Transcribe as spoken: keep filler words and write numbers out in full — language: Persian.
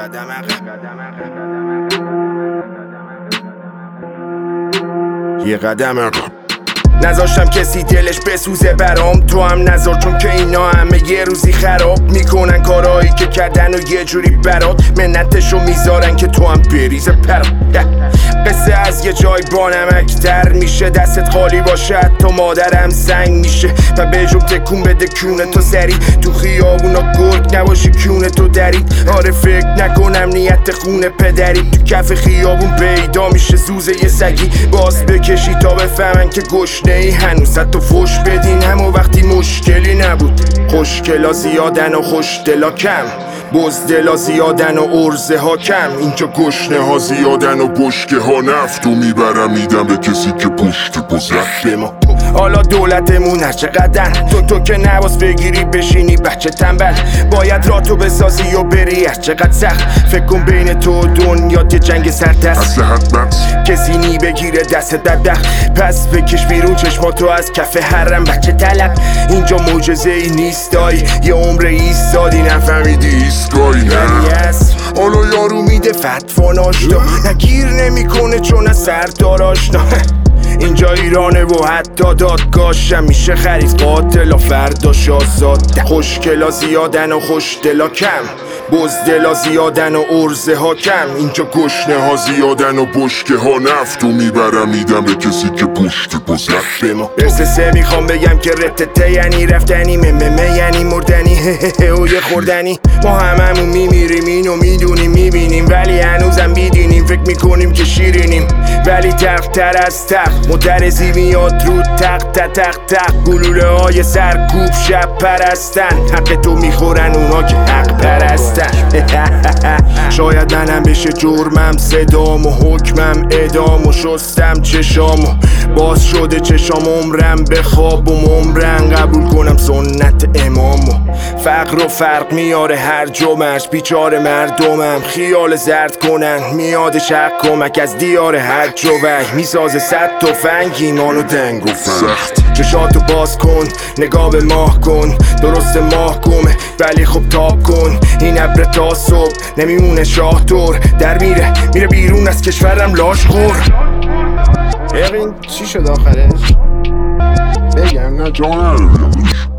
قدم یه قدم عقب نذاشتم کسی دلش بسوزه برام، تو هم نذار، چون که اینا همه یه روزی خراب میکنن کارهایی که کردن و یه جوری برات منتشو میذارن که تو هم بریزه پرات. قصه از یه جای با نمکتر میشه، دستت خالی باشه حتی مادرم سنگ میشه و به جم تکون بده کونه تو سری تو خیابونا گرگ نباشی کونه تو درید. آره فکر نکنم نیت خونه پدری تو کف خیابون پیدا میشه زوزه یه سگی، باز بکشی تا بفهمن که گشنه ای هنوز حتی فوش بدین همو وقتی مشکلی نبود. خوشگلا زیادن و خوشدلا کم، بزدلا زیادن و ارزه ها کم، اینجا گشنه ها زیادن و بشکه ها نفتو میبرم میدم به کسی که پشت بزرد به ما. حالا دولتمون هر چقدر تو تو که نواز بگیری بشینی بچه تنبل، باید راتو بسازی و بری هر چقدر سخت. فکر کن بین تو و دنیا یه جنگ سرتست، کسی نی بگیره دست ددخ، پس بکش بیرون چشماتو از کف حرم بچه طلب. اینجا معجزه ای نیست دایی، یه عمر ایستادی نفهمیدی ایستگاهی نه. حالا یارو میده فتوا ناشتا، نگیر نمیکنه چون از سردار آشنا. اینجا ایرانه و حتی دادگاهشم میشه خرید قاتل و فرداش آزاد. خوشگلا زیادن و خوشدلا کم، بزدلا زیادن و ارزه ها کم، اینجا گشنه ها زیادن و بشکه ها نفتو میبرم میدم به کسی که پشت بزرد به ما. رسسه میخوام بگم که رتته یعنی رفتنی، مممه یعنی مردنی، هه و یه خوردنی. ما هممون میمیریم اینو میدونیم میبینیم، ولی هنوزم بیدینیم فکر میکنیم که شیرینیم، ولی تق تر از تق مترزی میاد رو تق تق تق تق. گلوله های سرکوب شب پرستن، حق تو میخورن اونا که حق پرستن. شاید منم بشه جرمم صدام و حکمم ادام و شستم چشام و باز شده چشام عمرم به خواب و عمرن قبول کنم سنت امامو. فقر و فرق میاره هر جمعش، بیچاره مردمم خیال زرد کنن میاد شق کمک از دیار حج و وحی، میسازه صد تفنگ ایمانو دنگ و سخت. چشاتو باز کن نگاه به ماه کن، درست ماه گمه ولی خب تاب کن، این ابر تا صبح نمیمونه شاه دور در میره میره بیرون از کشورم لاش خور. این چی شد آخرش؟ بگم نه جا نداره